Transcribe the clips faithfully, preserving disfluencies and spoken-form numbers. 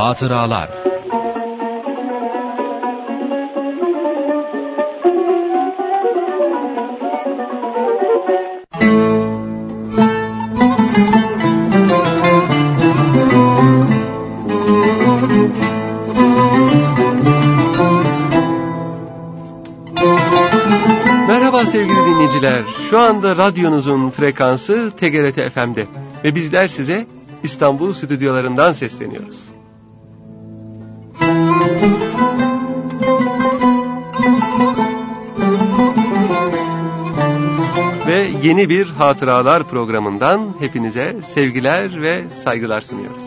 Hatıralar. Merhaba sevgili dinleyiciler. Şu anda radyonuzun frekansı T G R T F M'de ve bizler size İstanbul stüdyolarından sesleniyoruz. Ve yeni bir Hatıralar programından hepinize sevgiler ve saygılar sunuyoruz.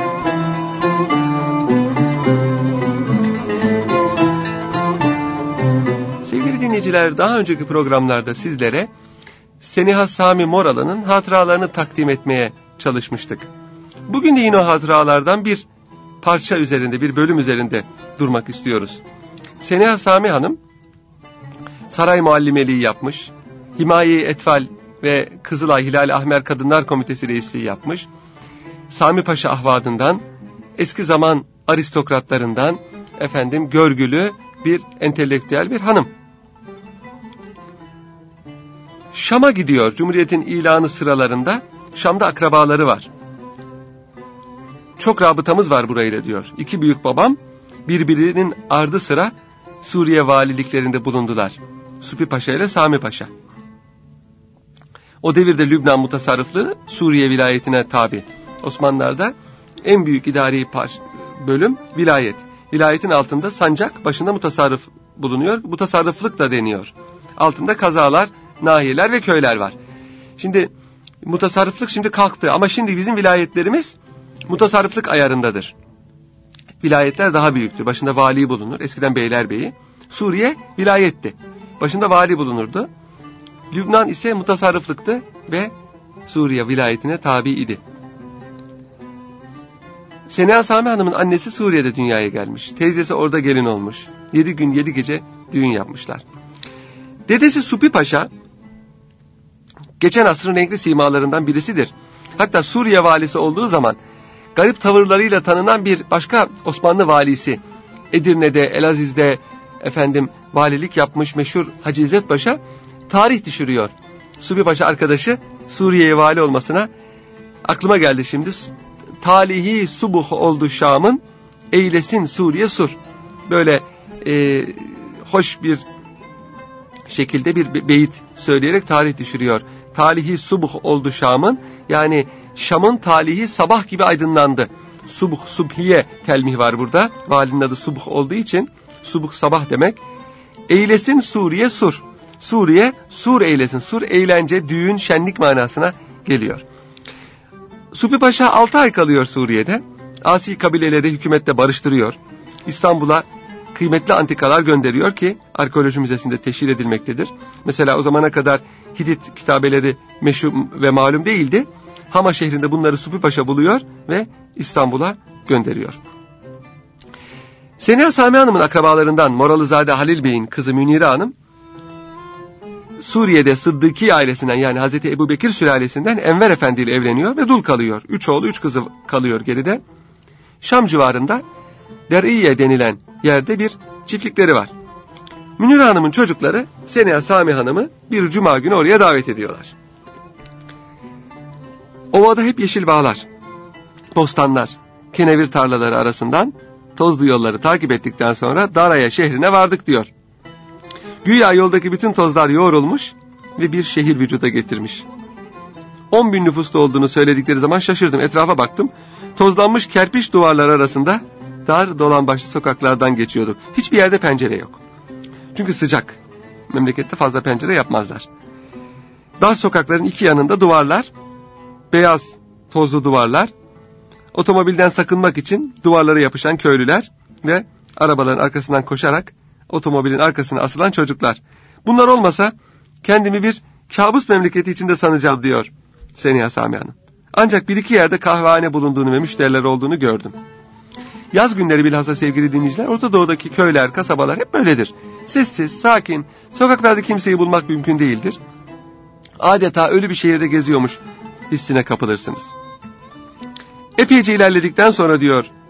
Sevgili dinleyiciler, daha önceki programlarda sizlere Seniha Sami Moralı'nın hatıralarını takdim etmeye çalışmıştık. Bugün de yine o hatıralardan bir parça üzerinde, bir bölüm üzerinde durmak istiyoruz. Seniha Sami Hanım saray muallimeliği yapmış, Himaye-i Etfal ve Kızılay Hilal Ahmer Kadınlar Komitesi reisliği yapmış, Sami Paşa ahvadından, eski zaman aristokratlarından, efendim görgülü bir entelektüel bir hanım. Şam'a gidiyor. Cumhuriyet'in ilanı sıralarında Şam'da akrabaları var. Çok rabıtamız var burayla diyor. İki büyük babam birbirinin ardı sıra Suriye valiliklerinde bulundular. Supi Paşa ile Sami Paşa. O devirde Lübnan mutasarrıflığı Suriye vilayetine tabi. Osmanlılar'da en büyük idari bölüm vilayet. Vilayetin altında sancak, başında mutasarrıf bulunuyor. Mutasarrıflık da deniyor. Altında kazalar, nahiyeler ve köyler var. Şimdi mutasarrıflık şimdi kalktı ama şimdi bizim vilayetlerimiz mutasarrıflık ayarındadır. Vilayetler daha büyüktü. Başında vali bulunur. Eskiden Beylerbeyi. Suriye vilayetti. Başında vali bulunurdu. Lübnan ise mutasarrıflıktı ve Suriye vilayetine tabi idi. Seniha Sami Hanım'ın annesi Suriye'de dünyaya gelmiş. Teyzesi orada gelin olmuş. Yedi gün yedi gece düğün yapmışlar. Dedesi Supi Paşa geçen asrın renkli simalarından birisidir. Hatta Suriye valisi olduğu zaman garip tavırlarıyla tanınan bir başka Osmanlı valisi Edirne'de, Elaziz'de efendim valilik yapmış meşhur Hacı İzzet Paşa tarih düşürüyor. Supi Paşa arkadaşı Suriye'ye vali olmasına aklıma geldi şimdi. Talihi subuh oldu Şam'ın, eylesin Suriye sur. Böyle e, hoş bir şekilde bir beyit söyleyerek tarih düşürüyor. Talihi subuh oldu Şam'ın, yani Şam'ın talihi sabah gibi aydınlandı. Subuh, subhiye telmih var burada. Valinin adı subuh olduğu için subuh sabah demek. Eylesin Suriye sur. Suriye sur eylesin. Sur eğlence, düğün, şenlik manasına geliyor. Supi Paşa altı ay kalıyor Suriye'de. Asi kabileleri hükümetle barıştırıyor. İstanbul'a kıymetli antikalar gönderiyor ki arkeoloji müzesinde teşhir edilmektedir. Mesela o zamana kadar Hitit kitabeleri meşhur ve malum değildi. Hama şehrinde bunları Supi Paşa buluyor ve İstanbul'a gönderiyor. Seniha Sami Hanım'ın akrabalarından Moralızade Halil Bey'in kızı Münire Hanım, Suriye'de Sıddıki ailesinden, yani Hazreti Ebubekir sülalesinden Enver Efendi ile evleniyor ve dul kalıyor. Üç oğlu, üç kızı kalıyor geride. Şam civarında Der'iye denilen yerde bir çiftlikleri var. Münire Hanım'ın çocukları Seniha Sami Hanım'ı bir cuma günü oraya davet ediyorlar. Ovada hep yeşil bağlar, bostanlar, kenevir tarlaları arasından tozlu yolları takip ettikten sonra Daraya şehrine vardık diyor. Güya yoldaki bütün tozlar yoğrulmuş ve bir şehir vücuda getirmiş. On bin nüfuslu olduğunu söyledikleri zaman şaşırdım. Etrafa baktım. Tozlanmış kerpiç duvarlar arasında dar dolambaçlı sokaklardan geçiyorduk. Hiçbir yerde pencere yok. Çünkü sıcak. Memlekette fazla pencere yapmazlar. Dar sokakların iki yanında duvarlar, beyaz tozlu duvarlar, otomobilden sakınmak için duvarlara yapışan köylüler ve arabaların arkasından koşarak otomobilin arkasına asılan çocuklar. Bunlar olmasa kendimi bir kabus memleketi içinde sanacağım diyor Seniha Sami Hanım. Ancak bir iki yerde kahvehane bulunduğunu ve müşteriler olduğunu gördüm. Yaz günleri bilhassa sevgili dinleyiciler, Orta Doğu'daki köyler, kasabalar hep böyledir. Sessiz, sakin, sokaklarda kimseyi bulmak mümkün değildir. Adeta ölü bir şehirde geziyormuş hissine kapılırsınız. Epeyce ilerledikten sonra diyor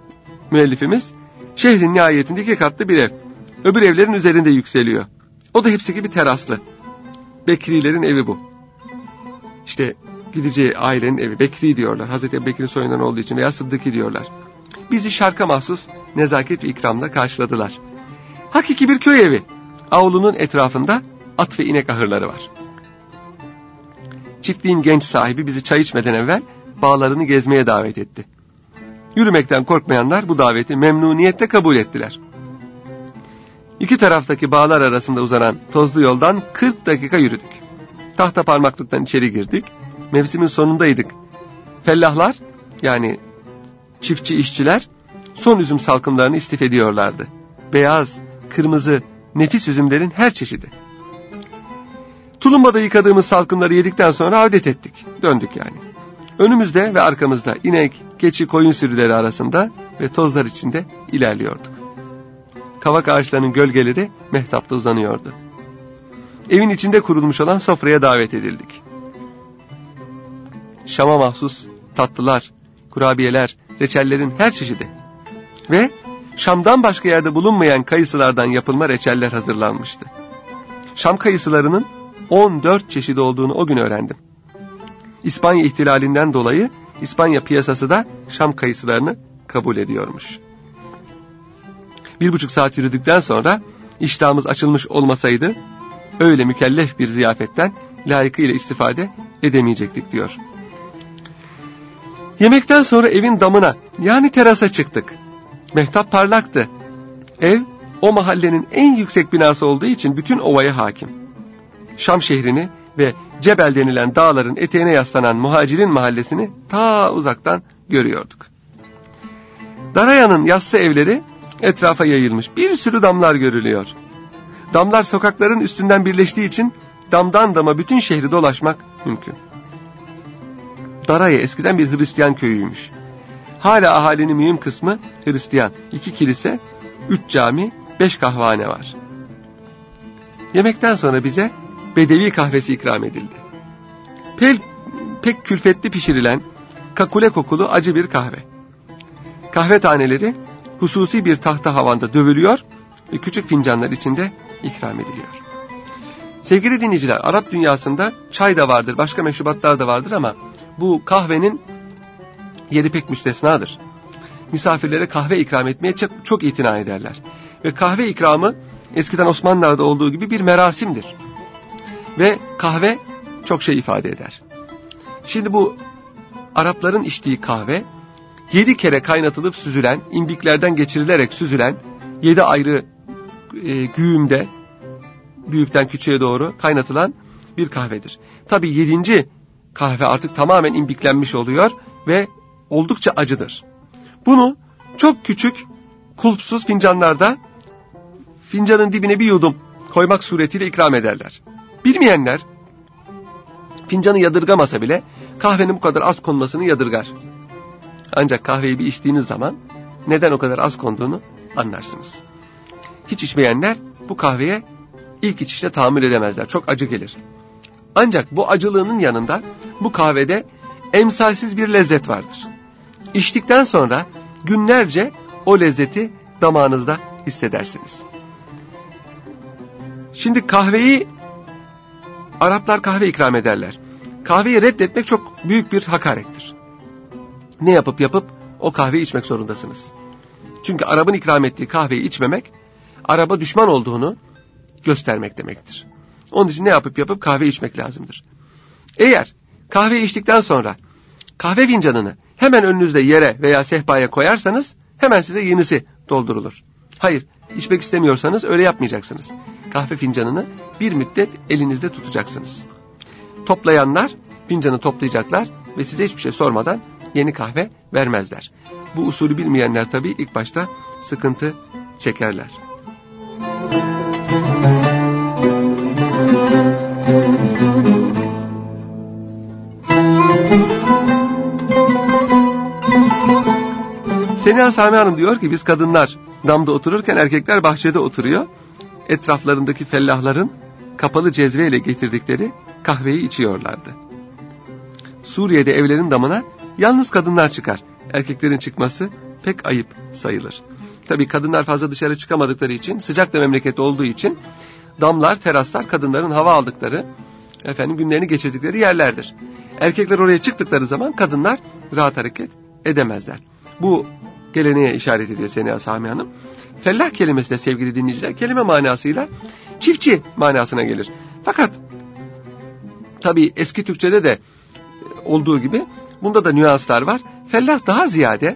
müellifimiz. Şehrin nihayetinde iki katlı bir ev. Öbür evlerin üzerinde yükseliyor. O da hepsi gibi teraslı. Bekrilerin evi bu. İşte gideceği ailenin evi. Bekri diyorlar. Hazreti Ebubekir'in soyundan olduğu için veya Sıddıki diyorlar. Bizi şarka mahsus nezaket ve ikramla karşıladılar. Hakiki bir köy evi. Avlunun etrafında at ve inek ahırları var. Çiftliğin genç sahibi bizi çay içmeden evvel bağlarını gezmeye davet etti. Yürümekten korkmayanlar bu daveti memnuniyetle kabul ettiler. İki taraftaki bağlar arasında uzanan tozlu yoldan kırk dakika yürüdük. Tahta parmaklıktan içeri girdik. Mevsimin sonundaydık. Fellahlar, yani çiftçi işçiler, son üzüm salkımlarını istif ediyorlardı. Beyaz, kırmızı, nefis üzümlerin her çeşidi. Tulumbada yıkadığımız salkımları yedikten sonra adet ettik. Döndük yani. Önümüzde ve arkamızda inek, keçi, koyun sürüleri arasında ve tozlar içinde ilerliyorduk. Kavak ağaçlarının gölgeleri mehtapta uzanıyordu. Evin içinde kurulmuş olan sofraya davet edildik. Şam'a mahsus tatlılar, kurabiyeler, reçellerin her çeşidi ve Şam'dan başka yerde bulunmayan kayısılardan yapılma reçeller hazırlanmıştı. Şam kayısılarının on dört çeşidi olduğunu o gün öğrendim. İspanya ihtilalinden dolayı İspanya piyasası da Şam kayısılarını kabul ediyormuş. Bir buçuk saat yürüdükten sonra iştahımız açılmış olmasaydı öyle mükellef bir ziyafetten layıkıyla istifade edemeyecektik diyor. Yemekten sonra evin damına, yani terasa çıktık. Mehtap parlaktı. Ev o mahallenin en yüksek binası olduğu için bütün ovaya hakim. Şam şehrini ve Cebel denilen dağların eteğine yaslanan muhacirin mahallesini ta uzaktan görüyorduk. Daraya'nın yassı evleri etrafa yayılmış, bir sürü damlar görülüyor. Damlar sokakların üstünden birleştiği için damdan dama bütün şehri dolaşmak mümkün. Daraya eskiden bir Hristiyan köyüymüş. Hala ahalinin mühim kısmı Hristiyan. İki kilise, üç cami, beş kahvehane var. Yemekten sonra bize bedevi kahvesi ikram edildi. Pek, pek külfetli pişirilen, kakule kokulu acı bir kahve. Kahve taneleri hususi bir tahta havanda dövülüyor ve küçük fincanlar içinde ikram ediliyor. Sevgili dinleyiciler, Arap dünyasında çay da vardır, başka meşrubatlar da vardır ama bu kahvenin yeri pek müstesnadır. Misafirlere kahve ikram etmeye çok, çok itina ederler. Ve kahve ikramı eskiden Osmanlılar'da olduğu gibi bir merasimdir. Ve kahve çok şey ifade eder. Şimdi bu Arapların içtiği kahve yedi kere kaynatılıp süzülen, imbiklerden geçirilerek süzülen, yedi ayrı e, güğümde büyükten küçüğe doğru kaynatılan bir kahvedir. Tabii yedinci kahve artık tamamen imbiklenmiş oluyor ve oldukça acıdır. Bunu çok küçük kulpsuz fincanlarda fincanın dibine bir yudum koymak suretiyle ikram ederler. Bilmeyenler fincanı yadırgamasa bile kahvenin bu kadar az konmasını yadırgar. Ancak kahveyi bir içtiğiniz zaman neden o kadar az konduğunu anlarsınız. Hiç içmeyenler bu kahveye ilk içişte tahammül edemezler. Çok acı gelir. Ancak bu acılığının yanında bu kahvede emsalsiz bir lezzet vardır. İçtikten sonra günlerce o lezzeti damağınızda hissedersiniz. Şimdi kahveyi, Araplar kahve ikram ederler. Kahveyi reddetmek çok büyük bir hakarettir. Ne yapıp yapıp o kahveyi içmek zorundasınız. Çünkü Arap'ın ikram ettiği kahveyi içmemek, Arap'a düşman olduğunu göstermek demektir. Onun için ne yapıp yapıp kahve içmek lazımdır. Eğer kahve içtikten sonra kahve fincanını hemen önünüzde yere veya sehpaya koyarsanız hemen size yenisi doldurulur. Hayır, içmek istemiyorsanız öyle yapmayacaksınız. Kahve fincanını bir müddet elinizde tutacaksınız. Toplayanlar fincanı toplayacaklar ve size hiçbir şey sormadan yeni kahve vermezler. Bu usulü bilmeyenler tabii ilk başta sıkıntı çekerler. Seniha Sami Hanım diyor ki biz kadınlar damda otururken erkekler bahçede oturuyor. Etraflarındaki fellahların kapalı cezveyle getirdikleri kahveyi içiyorlardı. Suriye'de evlerin damına yalnız kadınlar çıkar. Erkeklerin çıkması pek ayıp sayılır. Tabii kadınlar fazla dışarı çıkamadıkları için, sıcak da memleket olduğu için damlar, teraslar kadınların hava aldıkları, efendim günlerini geçirdikleri yerlerdir. Erkekler oraya çıktıkları zaman kadınlar rahat hareket edemezler. Bu geleneğe işaret ediyor Seniha Sami Hanım. Fellah kelimesi de sevgili dinleyiciler kelime manasıyla çiftçi manasına gelir. Fakat tabii eski Türkçe'de de olduğu gibi bunda da nüanslar var. Fellah daha ziyade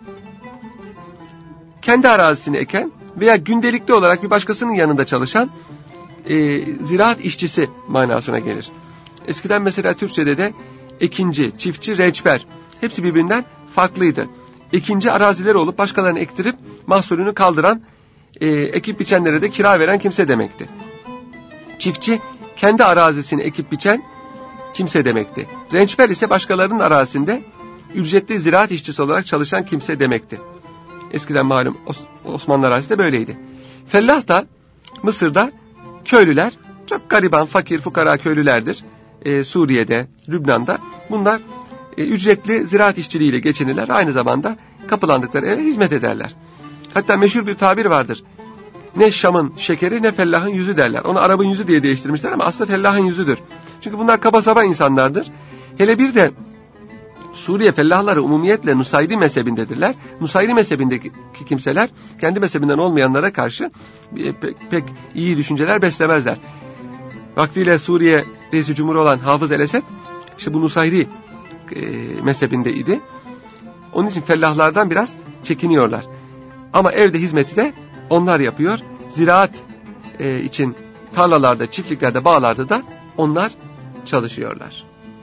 kendi arazisini eken veya gündelikli olarak bir başkasının yanında çalışan e, ziraat işçisi manasına gelir. Eskiden mesela Türkçe'de de ekinci, çiftçi, rençber hepsi birbirinden farklıydı. Ekinci arazileri olup başkalarını ektirip mahsulünü kaldıran, e, ekip biçenlere de kira veren kimse demekti. Çiftçi kendi arazisini ekip biçen kimse demekti. Rençber ise başkalarının arazisinde ücretli ziraat işçisi olarak çalışan kimse demekti. Eskiden malum Osmanlı arazisi de böyleydi. Fellah da Mısır'da köylüler, çok gariban, fakir, fukara köylülerdir. Ee, Suriye'de, Lübnan'da bunlar e, ücretli ziraat işçiliğiyle geçinirler. Aynı zamanda kapılandıkları eve hizmet ederler. Hatta meşhur bir tabir vardır. Ne Şam'ın şekeri ne fellahın yüzü derler. Onu Arap'ın yüzü diye değiştirmişler ama aslında fellahın yüzüdür. Çünkü bunlar kaba saba insanlardır. Hele bir de Suriye fellahları umumiyetle Nusayri mezhebindedirler. Nusayri mezhebindeki kimseler kendi mezhebinden olmayanlara karşı pek, pek iyi düşünceler beslemezler. Vaktiyle Suriye Reis-i Cumhur olan Hafız el-Esed işte bu Nusayri e, mezhebindeydi. Onun için fellahlardan biraz çekiniyorlar. Ama evde hizmeti de onlar yapıyor. Ziraat e, için tarlalarda, çiftliklerde, bağlarda da onlar çalışıyorlar.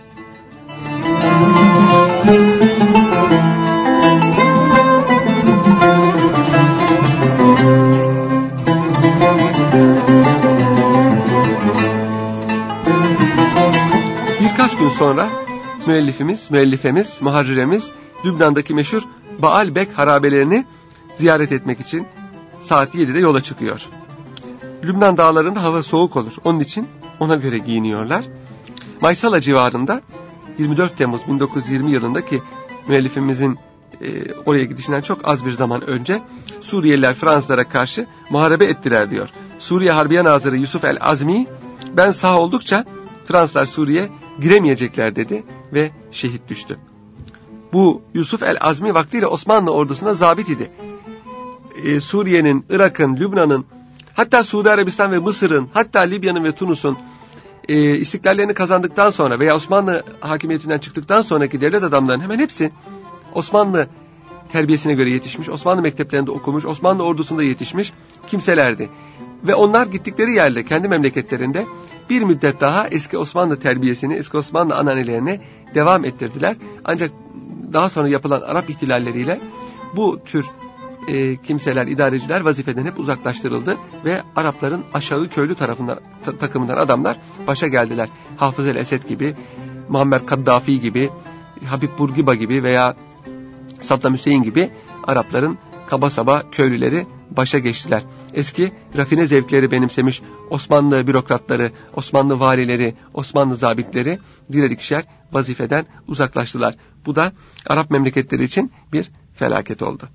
Birkaç gün sonra müellifimiz, müellifemiz, muharriremiz Lübnan'daki meşhur Baalbek harabelerini ziyaret etmek için saat yedide yola çıkıyor. Lübnan dağlarında hava soğuk olur. Onun için ona göre giyiniyorlar. Maysala civarında yirmi dört Temmuz bin dokuz yüz yirmi yılındaki müellifimizin e, oraya gidişinden çok az bir zaman önce Suriyeliler Fransızlara karşı muharebe ettiler diyor. Suriye Harbiye Nazırı Yusuf el-Azmi, ben sağ oldukça Fransızlar Suriye giremeyecekler dedi ve şehit düştü. Bu Yusuf el-Azmi vaktiyle Osmanlı ordusuna zabit idi. Ee, Suriye'nin, Irak'ın, Lübnan'ın, hatta Suudi Arabistan ve Mısır'ın, hatta Libya'nın ve Tunus'un e, istiklallerini kazandıktan sonra veya Osmanlı hakimiyetinden çıktıktan sonraki devlet adamlarının hemen hepsi Osmanlı terbiyesine göre yetişmiş, Osmanlı mekteplerinde okumuş, Osmanlı ordusunda yetişmiş kimselerdi. Ve onlar gittikleri yerde, kendi memleketlerinde bir müddet daha eski Osmanlı terbiyesini, eski Osmanlı ananelerini devam ettirdiler. Ancak daha sonra yapılan Arap ihtilalleriyle bu tür e, kimseler, idareciler vazifeden hep uzaklaştırıldı ve Arapların aşağı köylü tarafından, ta, takımından adamlar başa geldiler. Hafız el-Esed gibi, Muammer Kaddafi gibi, Habib Burgiba gibi veya Saddam Hüseyin gibi Arapların kaba saba köylüleri başa geçtiler. Eski rafine zevkleri benimsemiş Osmanlı bürokratları, Osmanlı valileri, Osmanlı zabitleri birer ikişer vazifeden uzaklaştılar. Bu da Arap memleketleri için bir felaket oldu.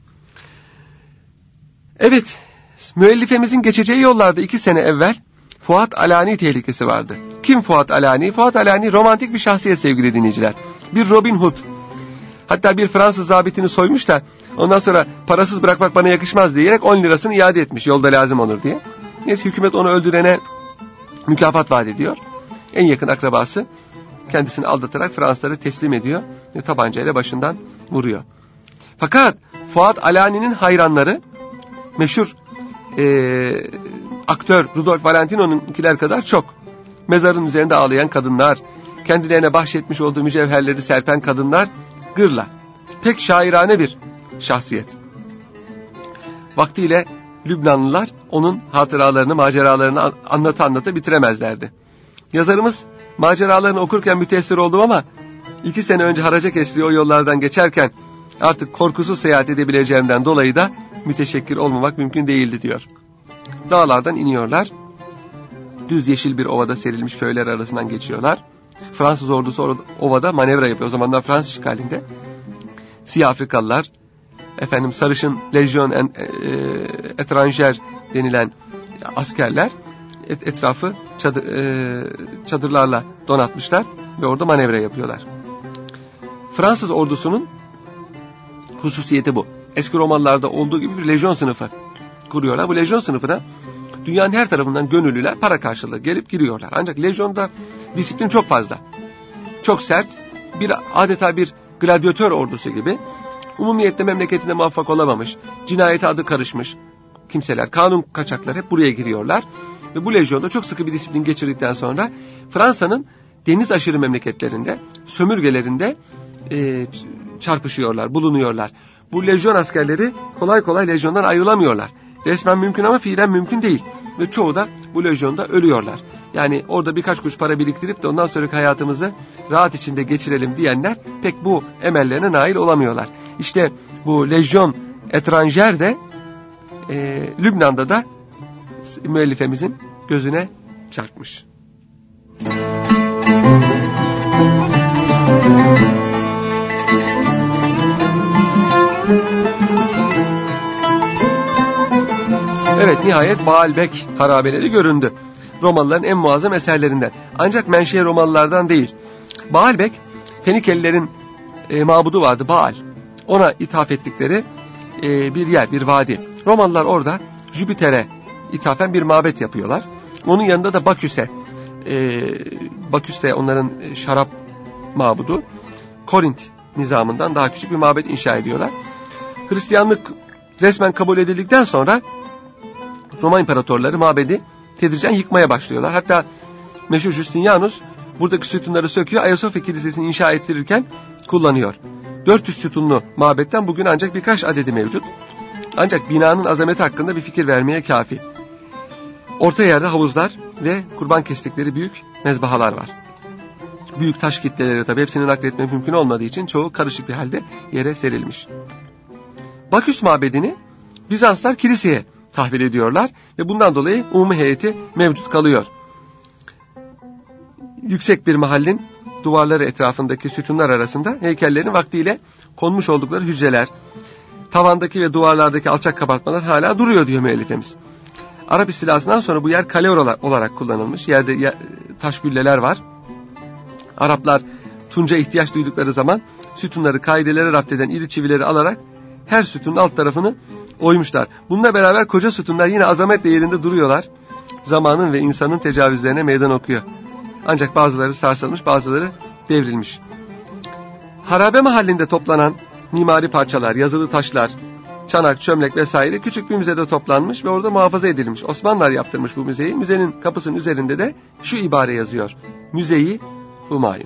Evet, müellifemizin geçeceği yollarda iki sene evvel Fuat Alani tehlikesi vardı. Kim Fuat Alani? Fuat Alani romantik bir şahsiyet sevgili dinleyiciler. Bir Robin Hood. Hatta bir Fransız zabitini soymuş da ondan sonra parasız bırakmak bana yakışmaz diyerek on lirasını iade etmiş yolda lazım olur diye. Neyse hükümet onu öldürene mükafat vaat ediyor. En yakın akrabası kendisini aldatarak Fransızlara teslim ediyor ve tabancayla başından vuruyor. Fakat Fuat Alani'nin hayranları meşhur ee, aktör Rudolf Valentino'nunkiler kadar çok. Mezarın üzerinde ağlayan kadınlar, kendilerine bahşetmiş olduğu mücevherleri serpen kadınlar gırla. Pek şairane bir şahsiyet. Vaktiyle Lübnanlılar onun hatıralarını, maceralarını anlata anlata bitiremezlerdi. Yazarımız maceralarını okurken müteessir oldum ama iki sene önce haraca kestiği o yollardan geçerken artık korkusuz seyahat edebileceğimden dolayı da müteşekkir olmamak mümkün değildi diyor. Dağlardan iniyorlar. Düz yeşil bir ovada serilmiş köyler arasından geçiyorlar. Fransız ordusu orada, ovada manevra yapıyor. O zamanlar Fransız işgalinde. Siyah Afrikalılar, efendim sarışın lejyon en, e, etranjer denilen askerler et, etrafı çadır, e, çadırlarla donatmışlar ve orada manevra yapıyorlar. Fransız ordusunun hususiyeti bu. Eski Romalılarda olduğu gibi bir lejyon sınıfı kuruyorlar. Bu lejyon sınıfına dünyanın her tarafından gönüllüler para karşılığı gelip giriyorlar. Ancak lejyonda disiplin çok fazla. Çok sert, bir adeta bir gladyatör ordusu gibi. Umumiyette memleketinde muvaffak olamamış, cinayete adı karışmış kimseler, kanun kaçakları hep buraya giriyorlar. Ve bu lejyonda çok sıkı bir disiplin geçirdikten sonra Fransa'nın deniz aşırı memleketlerinde, sömürgelerinde e, çarpışıyorlar, bulunuyorlar. Bu lejyon askerleri kolay kolay lejyondan ayrılamıyorlar. Resmen mümkün ama fiilen mümkün değil. Ve çoğu da bu lejyonda ölüyorlar. Yani orada birkaç kuruş para biriktirip de ondan sonraki hayatımızı rahat içinde geçirelim diyenler pek bu emellerine nail olamıyorlar. İşte bu lejyon etranjer de e, Lübnan'da da müellifemizin gözüne çarpmış. Evet, nihayet Baalbek harabeleri göründü. Romalıların en muazzam eserlerinden. Ancak menşei Romalılardan değil. Baalbek, Fenikelilerin e, mabudu vardı, Baal. Ona ithaf ettikleri e, bir yer, bir vadi. Romalılar orada Jüpiter'e ithafen bir mabet yapıyorlar. Onun yanında da Baküs'e, e, Baküs de onların şarap mabudu. Korint nizamından daha küçük bir mabet inşa ediyorlar. Hristiyanlık resmen kabul edildikten sonra Roma imparatorları mabedi tedricen yıkmaya başlıyorlar. Hatta meşhur Justinianus buradaki sütunları söküyor, Ayasofya Kilisesi'ni inşa ettirirken kullanıyor. dört yüz sütunlu mabetten bugün ancak birkaç adedi mevcut. Ancak binanın azameti hakkında bir fikir vermeye kafi. Orta yerde havuzlar ve kurban kestikleri büyük mezbahalar var. Büyük taş kitleleri tabii hepsini nakletmek mümkün olmadığı için çoğu karışık bir halde yere serilmiş. Baküs mabedini Bizanslar kiliseye tahvil ediyorlar ve bundan dolayı umumi heyeti mevcut kalıyor. Yüksek bir mahallin duvarları etrafındaki sütunlar arasında heykellerin vaktiyle konmuş oldukları hücreler, tavandaki ve duvarlardaki alçak kabartmalar hala duruyor diyor müellifemiz. Arap istilasından sonra bu yer kale olarak kullanılmış. Yerde taş gülleler var. Araplar tunca ihtiyaç duydukları zaman sütunları kaidelere rapt eden iri çivileri alarak her sütunun alt tarafını oymuşlar. Bununla beraber koca sütunlar yine azametle yerinde duruyorlar. Zamanın ve insanın tecavüzlerine meydan okuyor. Ancak bazıları sarsılmış, bazıları devrilmiş. Harabe mahallinde toplanan mimari parçalar, yazılı taşlar, çanak, çömlek vesaire küçük bir müzede toplanmış ve orada muhafaza edilmiş. Osmanlılar yaptırmış bu müzeyi. Müzenin kapısının üzerinde de şu ibare yazıyor: Müzeyi Humayun.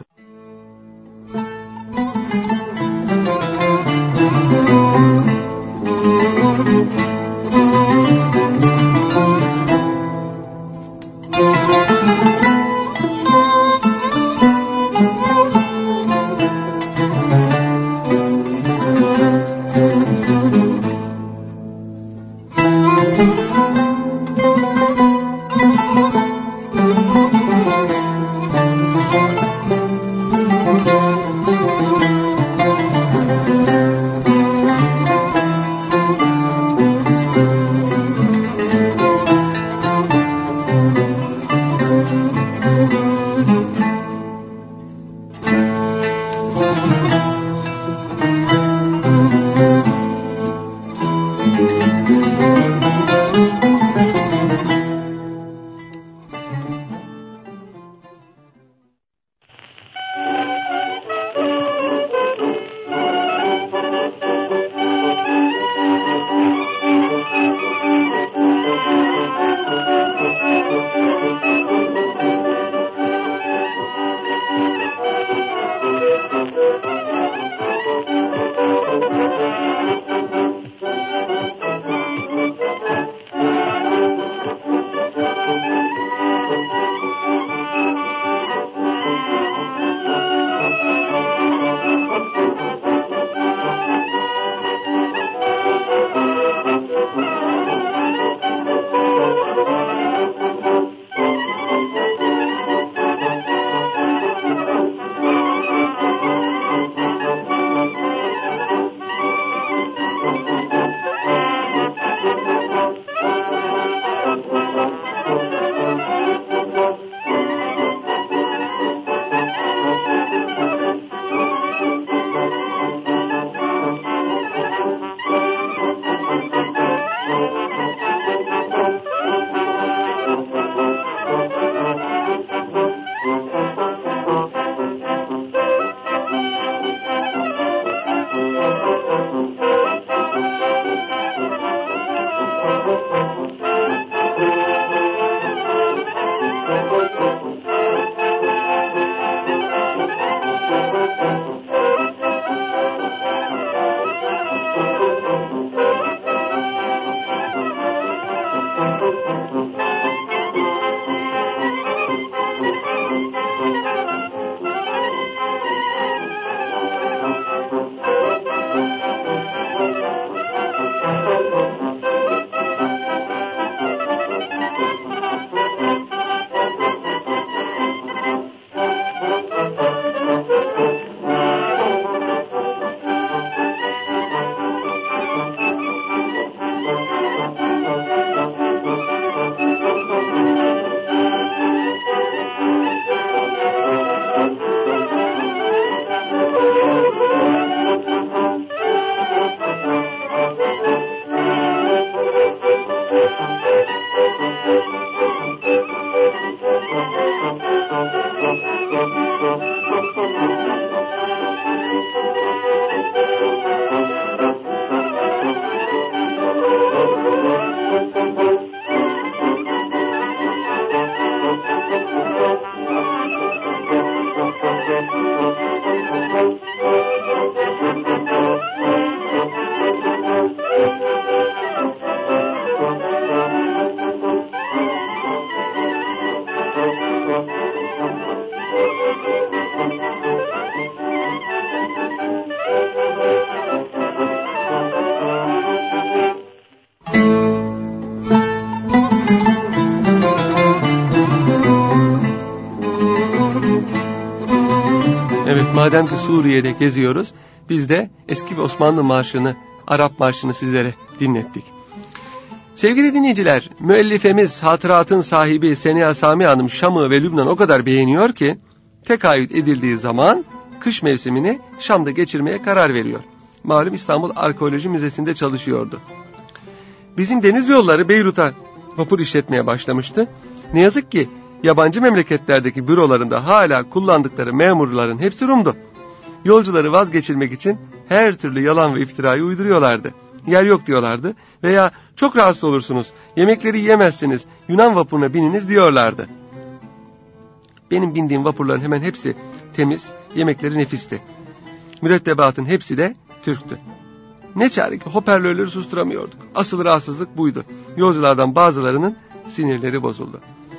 Madem ki Suriye'de geziyoruz, biz de eski bir Osmanlı marşını, Arap marşını sizlere dinlettik. Sevgili dinleyiciler, müellifemiz, hatıratın sahibi Seniha Sami Hanım Şam'ı ve Lübnan o kadar beğeniyor ki, tekayüt edildiği zaman kış mevsimini Şam'da geçirmeye karar veriyor. Malum İstanbul Arkeoloji Müzesi'nde çalışıyordu. Bizim deniz yolları Beyrut'a vapur işletmeye başlamıştı. Ne yazık ki yabancı memleketlerdeki bürolarında hala kullandıkları memurların hepsi Rum'du. Yolcuları vazgeçirmek için her türlü yalan ve iftirayı uyduruyorlardı. Yer yok diyorlardı veya çok rahatsız olursunuz, yemekleri yiyemezsiniz, Yunan vapuruna bininiz diyorlardı. Benim bindiğim vapurların hemen hepsi temiz, yemekleri nefisti. Mürettebatın hepsi de Türktü. Ne çare ki hoparlörleri susturamıyorduk. Asıl rahatsızlık buydu. Yolculardan bazılarının sinirleri bozuldu.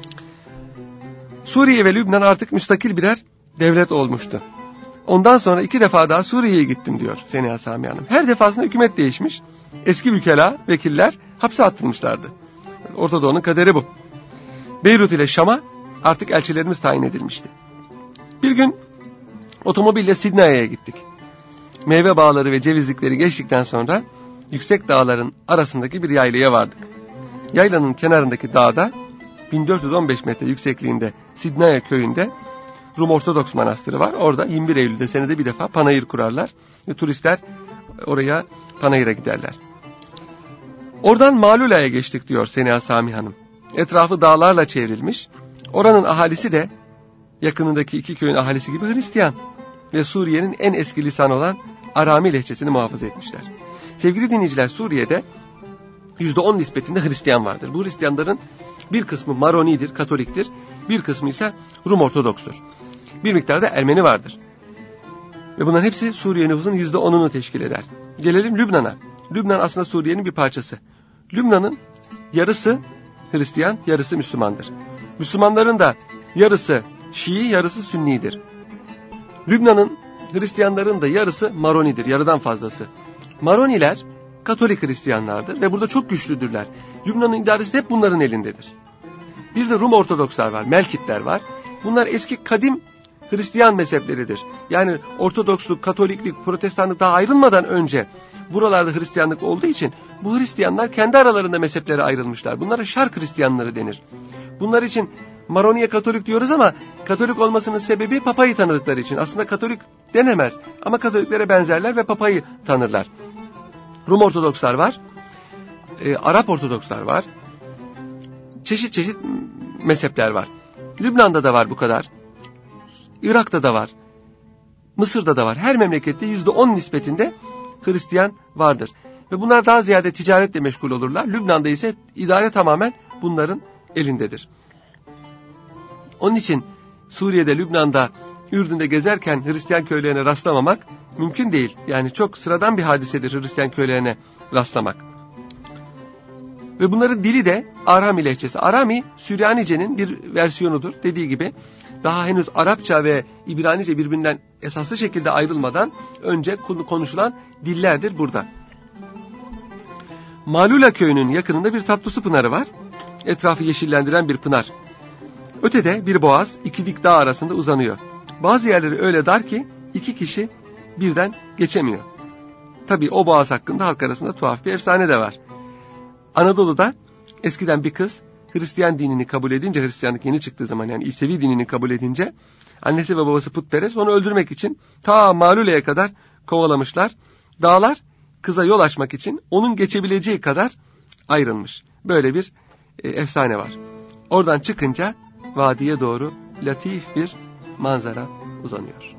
Suriye ve Lübnan artık müstakil birer devlet olmuştu. Ondan sonra iki defa daha Suriye'ye gittim diyor Seniha Sami Hanım. Her defasında hükümet değişmiş. Eski vükela, vekiller hapse atılmışlardı. Orta Doğu'nun kaderi bu. Beyrut ile Şam'a artık elçilerimiz tayin edilmişti. Bir gün otomobille Sidney'e gittik. Meyve bağları ve cevizlikleri geçtikten sonra yüksek dağların arasındaki bir yaylaya vardık. Yaylanın kenarındaki dağda bin dört yüz on beş metre yüksekliğinde Sidney köyünde Rum Ortodoks Manastırı var. Orada yirmi bir Eylül'de senede bir defa panayır kurarlar ve turistler oraya panayıra giderler. Oradan Malula'ya geçtik diyor Seniha Sami Hanım. Etrafı dağlarla çevrilmiş. Oranın ahalisi de yakınındaki iki köyün ahalisi gibi Hristiyan ve Suriye'nin en eski lisanı olan Arami lehçesini muhafaza etmişler. Sevgili dinleyiciler, Suriye'de yüzde on nispetinde Hristiyan vardır. Bu Hristiyanların bir kısmı Maronidir, Katoliktir. Bir kısmı ise Rum Ortodokstur. Bir miktarda Ermeni vardır. Ve bunların hepsi Suriye nüfusunun yüzde onunu teşkil eder. Gelelim Lübnan'a. Lübnan aslında Suriye'nin bir parçası. Lübnan'ın yarısı Hristiyan, yarısı Müslümandır. Müslümanların da yarısı Şii, yarısı Sünnidir. Lübnan'ın Hristiyanların da yarısı Maronidir, yarıdan fazlası. Maroniler Katolik Hristiyanlardır ve burada çok güçlüdürler. Lübnan'ın idaresi hep bunların elindedir. Bir de Rum Ortodokslar var, Melkitler var. Bunlar eski kadim Hristiyan mezhepleridir. Yani Ortodoksluk, Katoliklik, Protestanlık daha ayrılmadan önce buralarda Hristiyanlık olduğu için bu Hristiyanlar kendi aralarında mezheplere ayrılmışlar. Bunlara Şark Hristiyanları denir. Bunlar için Maroniye Katolik diyoruz ama Katolik olmasının sebebi Papa'yı tanıdıkları için. Aslında Katolik denemez ama Katoliklere benzerler ve Papa'yı tanırlar. Rum Ortodokslar var, e, Arap Ortodokslar var, çeşit çeşit mezhepler var. Lübnan'da da var bu kadar, Irak'ta da var, Mısır'da da var. Her memlekette yüzde on nispetinde Hristiyan vardır. Ve bunlar daha ziyade ticaretle meşgul olurlar. Lübnan'da ise idare tamamen bunların elindedir. Onun için Suriye'de, Lübnan'da, Ürdün'de gezerken Hristiyan köylerine rastlamamak mümkün değil. Yani çok sıradan bir hadisedir Hristiyan köylerine rastlamak. Ve bunların dili de Arami lehçesi. Arami, Süryanice'nin bir versiyonudur. Dediği gibi daha henüz Arapça ve İbranice birbirinden esaslı şekilde ayrılmadan önce konuşulan dillerdir burada. Malula köyünün yakınında bir tatlı su pınarı var. Etrafı yeşillendiren bir pınar. Ötede bir boğaz iki dik dağ arasında uzanıyor. Bazı yerleri öyle dar ki iki kişi birden geçemiyor. Tabii o boğaz hakkında halk arasında tuhaf bir efsane de var. Anadolu'da eskiden bir kız Hristiyan dinini kabul edince, Hristiyanlık yeni çıktığı zaman yani İsevi dinini kabul edince annesi ve babası putperest onu öldürmek için ta Malula'ya kadar kovalamışlar. Dağlar kıza yol açmak için onun geçebileceği kadar ayrılmış. Böyle bir e, efsane var. Oradan çıkınca vadiye doğru latif bir manzara uzanıyor.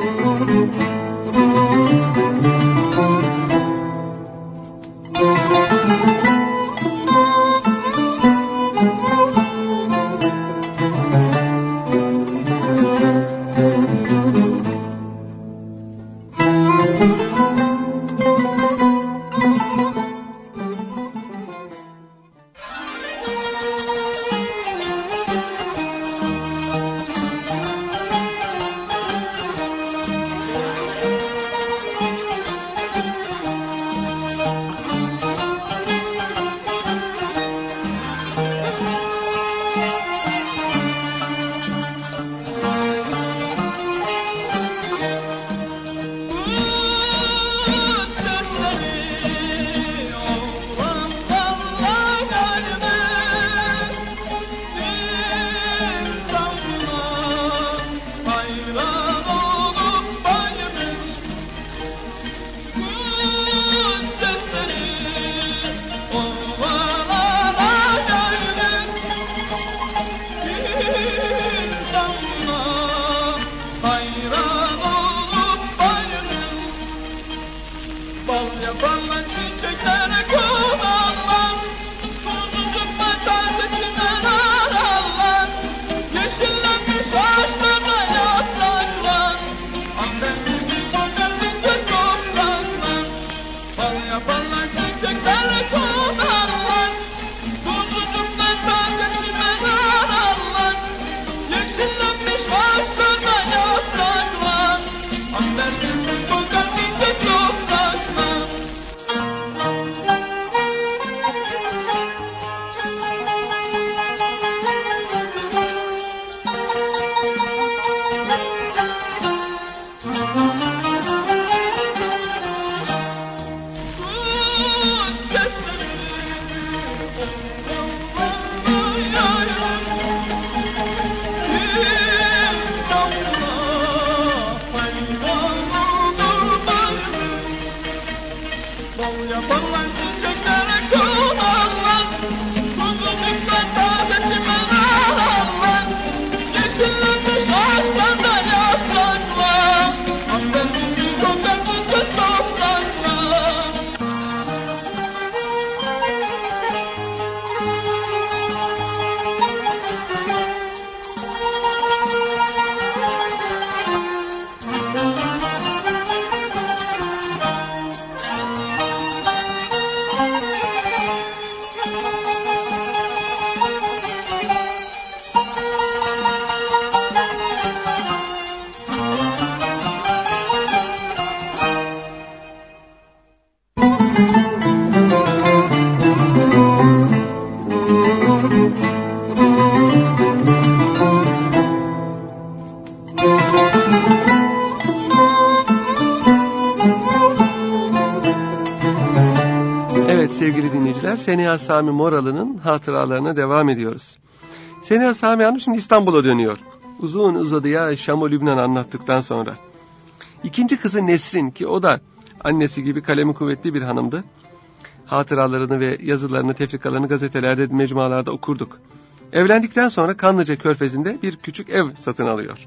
Sevgili dinleyiciler, Seniha Sami Moralı'nın hatıralarına devam ediyoruz. Seniha Sami Hanım şimdi İstanbul'a dönüyor. Uzun uzadıya Şam-ı Lübnan anlattıktan sonra. İkinci kızı Nesrin, ki o da annesi gibi kalemi kuvvetli bir hanımdı. Hatıralarını ve yazılarını, tefrikalarını gazetelerde, mecmualarda okurduk. Evlendikten sonra Kanlıca Körfezi'nde bir küçük ev satın alıyor.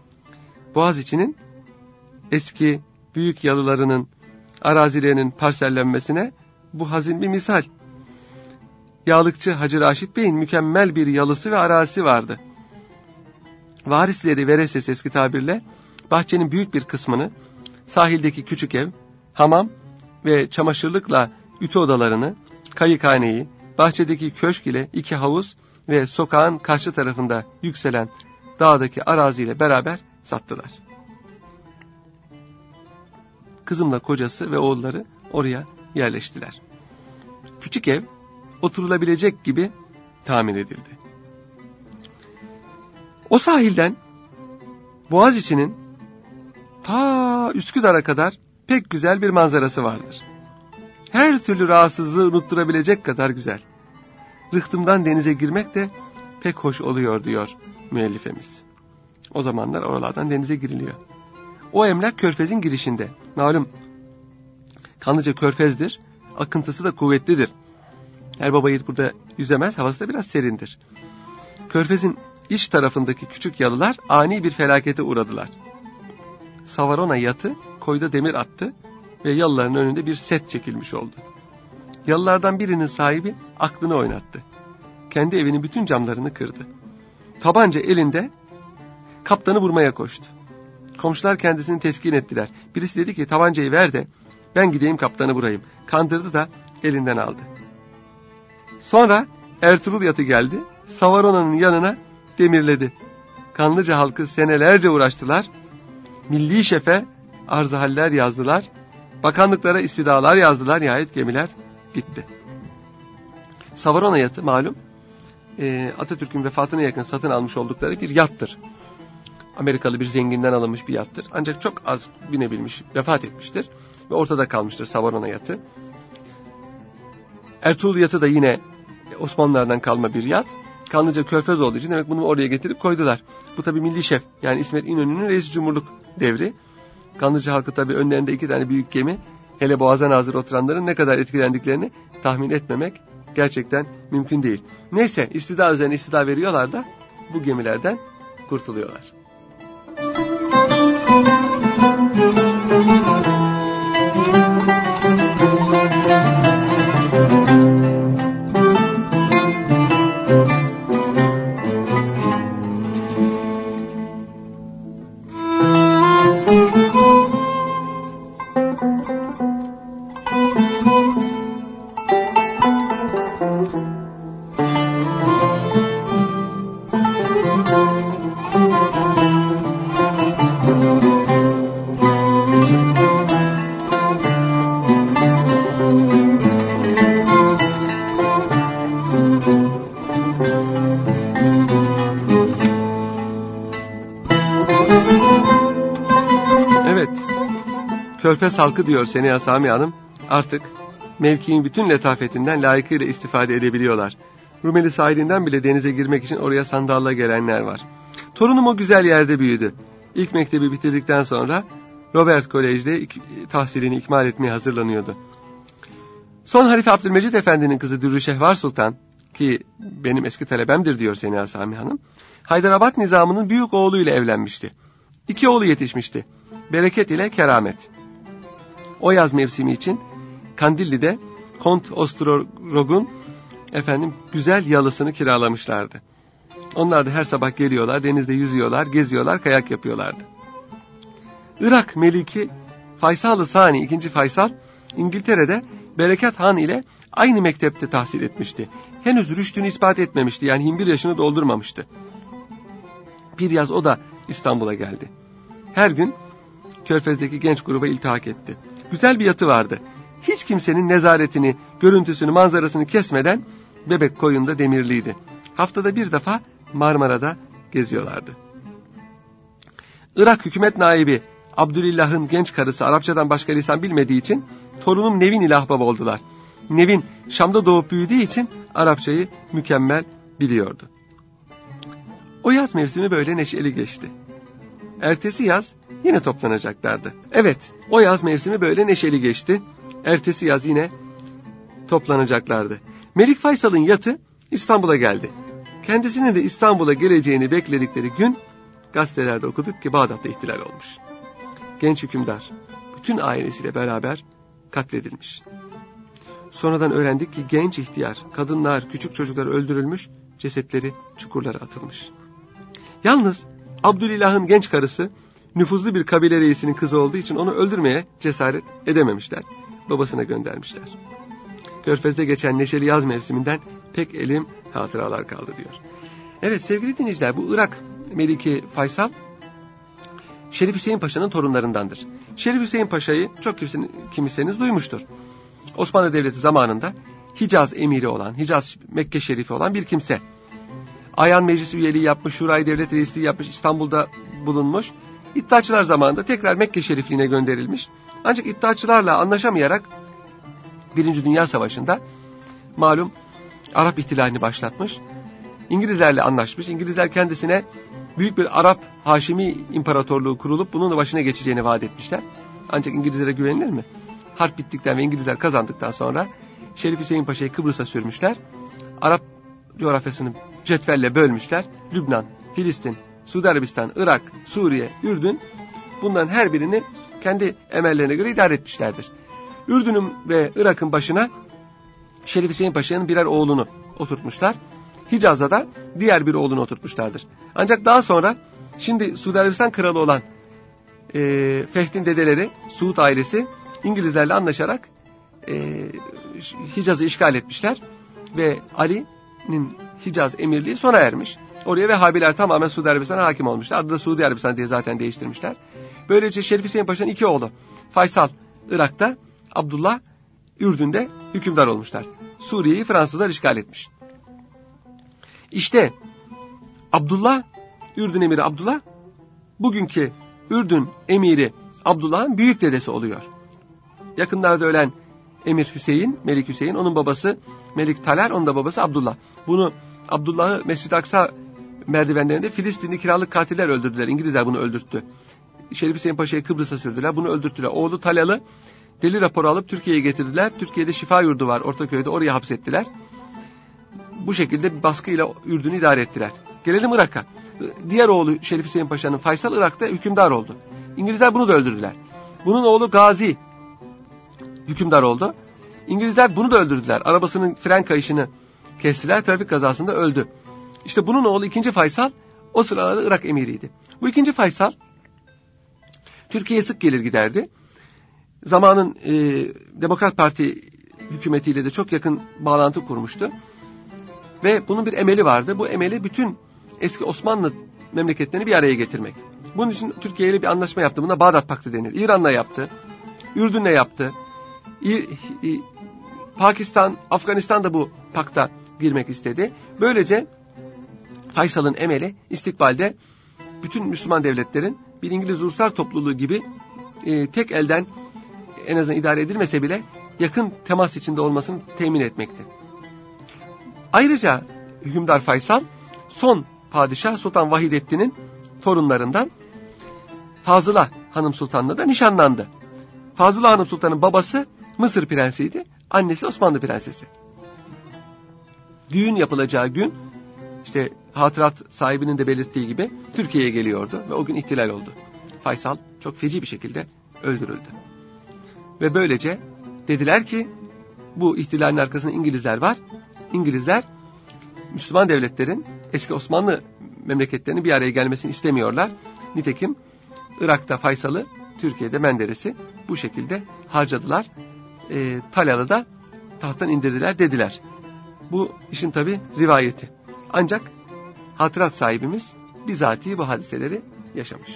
Boğaziçi'nin eski büyük yalılarının, arazilerinin parsellenmesine bu hazin bir misal. Yağlıkçı Hacı Raşit Bey'in mükemmel bir yalısı ve arazisi vardı. Varisleri vereses eski tabirle bahçenin büyük bir kısmını, sahildeki küçük ev, hamam ve çamaşırlıkla ütü odalarını, kayıkhaneyi, bahçedeki köşk ile iki havuz ve sokağın karşı tarafında yükselen dağdaki araziyle beraber sattılar. Kızımla kocası ve oğulları oraya yerleştiler. Küçük ev oturulabilecek gibi tamir edildi. O sahilden Boğaziçi'nin ta Üsküdar'a kadar pek güzel bir manzarası vardır. Her türlü rahatsızlığı unutturabilecek kadar güzel. Rıhtımdan denize girmek de pek hoş oluyor diyor müellifemiz. O zamanlar oralardan denize giriliyor. O emlak Körfez'in girişinde. Malum Kanlıca Körfez'dir. Akıntısı da kuvvetlidir. Her baba yiğit burada yüzemez. Havası da biraz serindir. Körfez'in iç tarafındaki küçük yalılar ani bir felakete uğradılar. Savarona yatı koyda demir attı ve yalıların önünde bir set çekilmiş oldu. Yalılardan birinin sahibi aklını oynattı. Kendi evinin bütün camlarını kırdı. Tabanca elinde kaptanı vurmaya koştu. Komşular kendisini teskin ettiler. Birisi dedi ki tabancayı ver de ben gideyim kaptanı vurayım. Kandırdı da elinden aldı. Sonra Ertuğrul yatı geldi. Savarona'nın yanına demirledi. Kanlıca halkı senelerce uğraştılar. Milli şefe arz-ı-haller yazdılar. Bakanlıklara istidalar yazdılar. Nihayet gemiler gitti. Savarona yatı malum Atatürk'ün vefatına yakın satın almış oldukları bir yattır. Amerikalı bir zenginden alınmış bir yattır. Ancak çok az binebilmiş, vefat etmiştir. Ve ortada kalmıştır Savarona yatı. Ertuğrul yatı da yine Osmanlılardan kalma bir yat. Kanlıca Körfez olduğu için demek bunu oraya getirip koydular. Bu tabii milli şef, yani İsmet İnönü'nün reis cumhurluk devri. Kanlıca halkı tabii önlerinde iki tane büyük gemi, hele boğaza nazır oturanların ne kadar etkilendiklerini tahmin etmemek gerçekten mümkün değil. Neyse, istida üzerine istida veriyorlar da bu gemilerden kurtuluyorlar. Körfez halkı diyor Seniha Sami Hanım, artık mevkiin bütün letafetinden layıkıyla istifade edebiliyorlar. Rumeli sahilinden bile denize girmek için oraya sandalla gelenler var. Torunum o güzel yerde büyüdü. İlk mektebi bitirdikten sonra Robert Kolej'de tahsilini ikmal etmeye hazırlanıyordu. Son Halife Abdülmecit Efendi'nin kızı Dürrü Şehvar Sultan, ki benim eski talebemdir diyor Seniha Sami Hanım, Haydarabad nizamının büyük oğluyla evlenmişti. İki oğlu yetişmişti. Bereket ile Keramet. O yaz mevsimi için Kandilli'de Kont Ostrog'un efendim güzel yalısını kiralamışlardı. Onlar da her sabah geliyorlar, denizde yüzüyorlar, geziyorlar, kayak yapıyorlardı. Irak Meliki Faysal-ı Sani, ikinci Faysal, İngiltere'de Bereket Han ile aynı mektepte tahsil etmişti. Henüz rüştünü ispat etmemişti, yani yirmi bir yaşını doldurmamıştı. Bir yaz o da İstanbul'a geldi. Her gün Körfez'deki genç gruba iltihak etti. Güzel bir yatı vardı. Hiç kimsenin nezaretini, görüntüsünü, manzarasını kesmeden Bebek Koyun'da demirliydi. Haftada bir defa Marmara'da geziyorlardı. Irak hükümet naibi Abdülillah'ın genç karısı Arapçadan başka lisan bilmediği için torunum Nevin ile ahbap oldular. Nevin Şam'da doğup büyüdüğü için Arapçayı mükemmel biliyordu. O yaz mevsimi böyle neşeli geçti. Ertesi yaz yine toplanacaklardı. Evet, o yaz mevsimi böyle neşeli geçti. Ertesi yaz yine toplanacaklardı. Melik Faysal'ın yatı İstanbul'a geldi. Kendisinin de İstanbul'a geleceğini bekledikleri gün gazetelerde okuduk ki Bağdat'ta ihtilal olmuş. Genç hükümdar bütün ailesiyle beraber katledilmiş. Sonradan öğrendik ki genç ihtiyar, kadınlar, küçük çocuklar öldürülmüş, cesetleri çukurlara atılmış. Yalnız Abdülillah'ın genç karısı nüfuzlu bir kabile reisinin kızı olduğu için onu öldürmeye cesaret edememişler. Babasına göndermişler. Körfez'de geçen neşeli yaz mevsiminden pek elim hatıralar kaldı diyor. Evet sevgili dinleyiciler, bu Irak Meliki Faysal Şerif Hüseyin Paşa'nın torunlarındandır. Şerif Hüseyin Paşa'yı çok kimseniz duymuştur. Osmanlı Devleti zamanında Hicaz emiri olan, Hicaz Mekke Şerifi olan bir kimse. Ayan Meclis üyeliği yapmış, Şurayı Devlet Reisliği yapmış, İstanbul'da bulunmuş. İttihatçılar zamanında tekrar Mekke Şerifliğine gönderilmiş. Ancak İttihatçılarla anlaşamayarak Birinci Dünya Savaşı'nda malum Arap ihtilalini başlatmış. İngilizlerle anlaşmış. İngilizler kendisine büyük bir Arap Haşimi İmparatorluğu kurulup bunun da başına geçeceğini vaat etmişler. Ancak İngilizlere güvenilir mi? Harp bittikten ve İngilizler kazandıktan sonra Şerif Hüseyin Paşa'yı Kıbrıs'a sürmüşler. Arap coğrafyasını cetvelle bölmüşler. Lübnan Filistin, Suudi Arabistan, Irak, Suriye, Ürdün, bunların her birini kendi emellerine göre idare etmişlerdir. Ürdün'ün ve Irak'ın başına Şerif Hüseyin Paşa'nın birer oğlunu oturtmuşlar. Hicaz'da da diğer bir oğlunu oturtmuşlardır. Ancak daha sonra şimdi Suudi Arabistan kralı olan e, Fehd'in dedeleri, Suud ailesi İngilizlerle anlaşarak e, Hicaz'ı işgal etmişler ve Ali'nin Hicaz emirliği sona ermiş. Oraya Vehhabiler tamamen Suudi Arabistan'a hakim olmuşlar. Adı da Suudi Arabistan diye zaten değiştirmişler. Böylece Şerif Hüseyin Paşa'nın iki oğlu Faysal Irak'ta, Abdullah Ürdün'de hükümdar olmuşlar. Suriye'yi Fransızlar işgal etmiş. İşte Abdullah, Ürdün emiri Abdullah, bugünkü Ürdün emiri Abdullah'ın büyük dedesi oluyor. Yakınlarda ölen Emir Hüseyin, Melik Hüseyin, onun babası Melik Taler, onun da babası Abdullah. Bunu Abdullah'ı Mescid-i Aksa merdivenlerinde Filistinli kiralık katiller öldürdüler. İngilizler bunu öldürttü. Şerif Hüseyin Paşa'yı Kıbrıs'a sürdüler. Bunu öldürttüler. Oğlu Talal'ı deli raporu alıp Türkiye'ye getirdiler. Türkiye'de şifa yurdu var Ortaköy'de, oraya hapsettiler. Bu şekilde bir baskıyla Ürdün'ü idare ettiler. Gelelim Irak'a. Diğer oğlu Şerif Hüseyin Paşa'nın Faysal Irak'ta hükümdar oldu. İngilizler bunu da öldürdüler. Bunun oğlu Gazi hükümdar oldu. İngilizler bunu da öldürdüler. Arabasının fren kayışını kestiler. Trafik kazasında öldü. İşte bunun oğlu ikinci Faysal o sıralarda Irak emiriydi. Bu ikinci Faysal Türkiye'ye sık gelir giderdi. Zamanın e, Demokrat Parti hükümetiyle de çok yakın bağlantı kurmuştu. Ve bunun bir emeli vardı. Bu emeli bütün eski Osmanlı memleketlerini bir araya getirmek. Bunun için Türkiye ile bir anlaşma yaptı. Buna Bağdat Paktı denir. İran'la yaptı. Ürdün'le yaptı. İ, İ, Pakistan, Afganistan da bu pakta girmek istedi. Böylece Faysal'ın emeli istikbalde bütün Müslüman devletlerin bir İngiliz uluslar topluluğu gibi e, tek elden en azından idare edilmese bile yakın temas içinde olmasını temin etmekti. Ayrıca hükümdar Faysal son padişah Sultan Vahidettin'in torunlarından Fazıla Hanım Sultan'la da nişanlandı. Fazıla Hanım Sultan'ın babası Mısır prensiydi, annesi Osmanlı prensesi. Düğün yapılacağı gün işte hatırat sahibinin de belirttiği gibi Türkiye'ye geliyordu ve o gün ihtilal oldu. Faysal çok feci bir şekilde öldürüldü. Ve böylece dediler ki bu ihtilalin arkasında İngilizler var. İngilizler Müslüman devletlerin eski Osmanlı memleketlerinin bir araya gelmesini istemiyorlar. Nitekim Irak'ta Faysal'ı, Türkiye'de Menderes'i bu şekilde harcadılar. E, Talal'ı da tahttan indirdiler dediler. Bu işin tabi rivayeti. Ancak hatırat sahibimiz bizatihi bu hadiseleri yaşamış.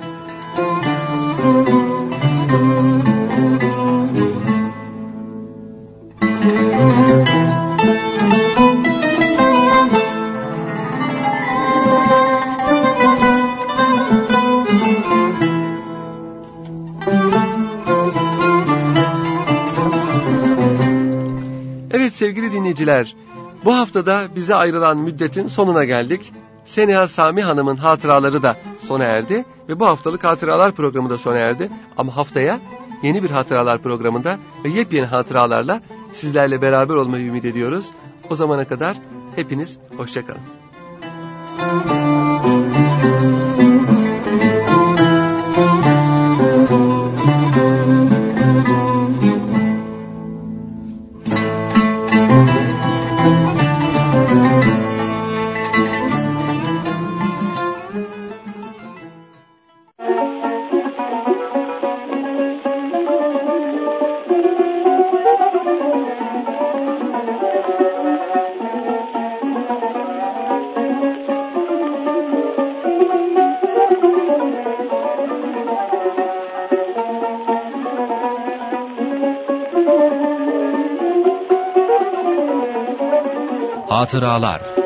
Evet sevgili dinleyiciler, bu haftada bize ayrılan müddetin sonuna geldik. Seniha Sami Hanım'ın hatıraları da sona erdi ve bu haftalık hatıralar programı da sona erdi. Ama haftaya yeni bir hatıralar programında ve yepyeni hatıralarla sizlerle beraber olmayı ümit ediyoruz. O zamana kadar hepiniz hoşça kalın. Hatıralar